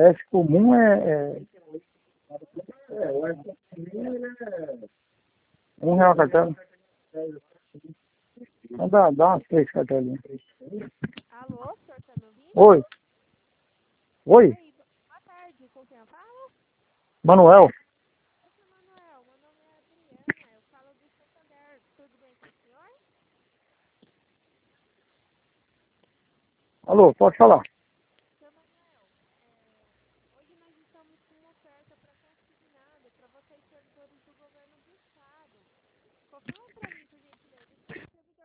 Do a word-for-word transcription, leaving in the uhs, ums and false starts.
S comum é, é... Um real a cartela. Então dá, dá umas três cartelinhas. Alô, o senhor tá me ouvindo? Oi. Oi. Oi, boa tarde, com quem eu falo? Manuel. Oi, Manuel, meu nome é Adriana, eu falo do Santander, tudo bem com o senhor? Alô, pode falar.